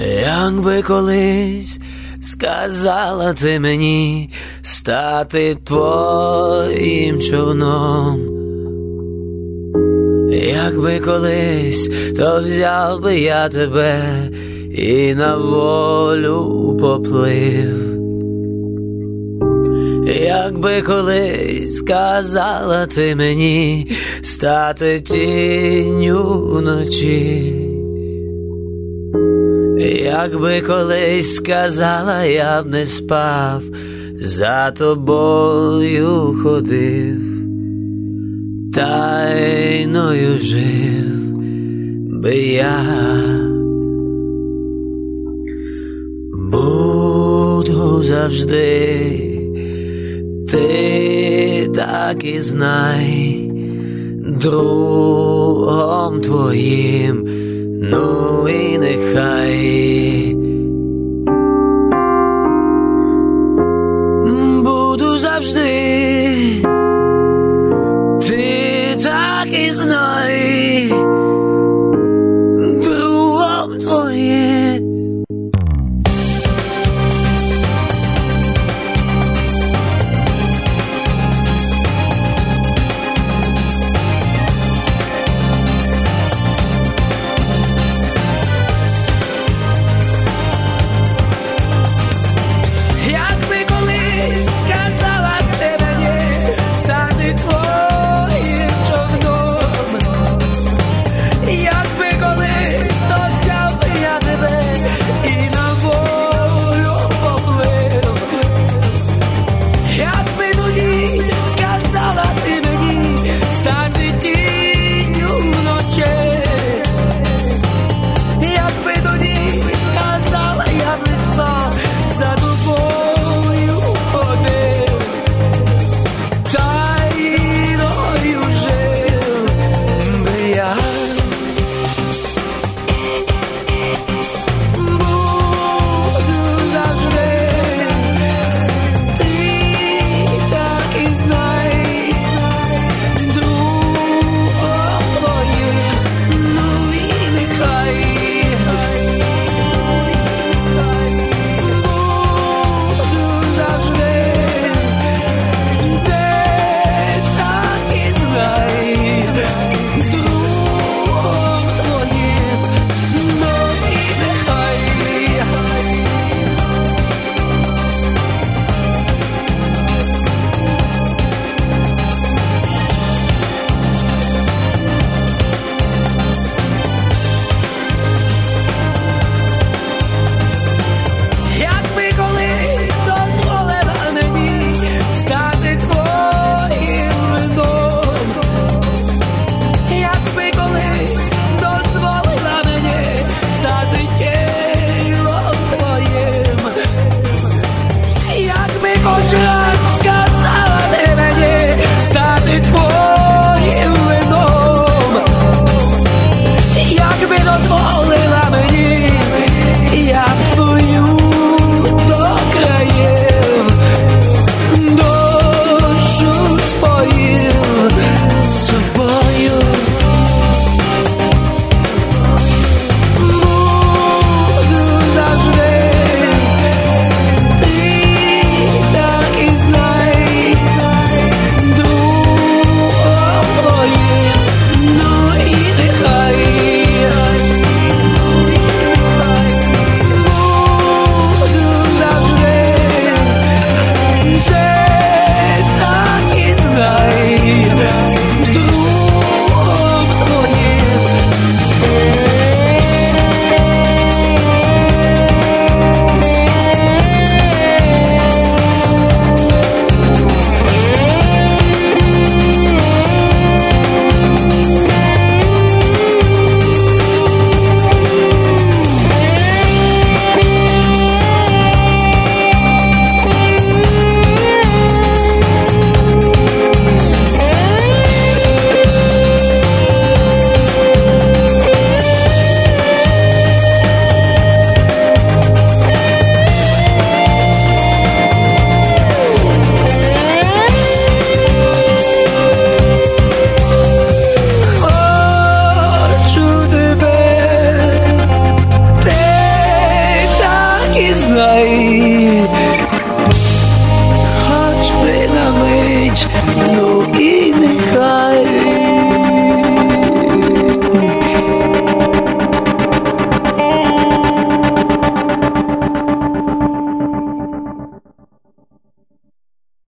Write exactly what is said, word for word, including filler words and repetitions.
Якби колись сказала ти мені стати твоїм човном, якби колись, то взяв би я тебе і на волю поплив. Якби колись сказала ти мені стати тінню вночі, якби колись сказала, я б не спав, за тобою ходив, тайною жив би я. Буду завжди, ти так і знай, другом твоїм, ну і нехай. Буду завжди, ти так і знай, другом твоїм. Сказала ти мені стати твоїм човном, Ну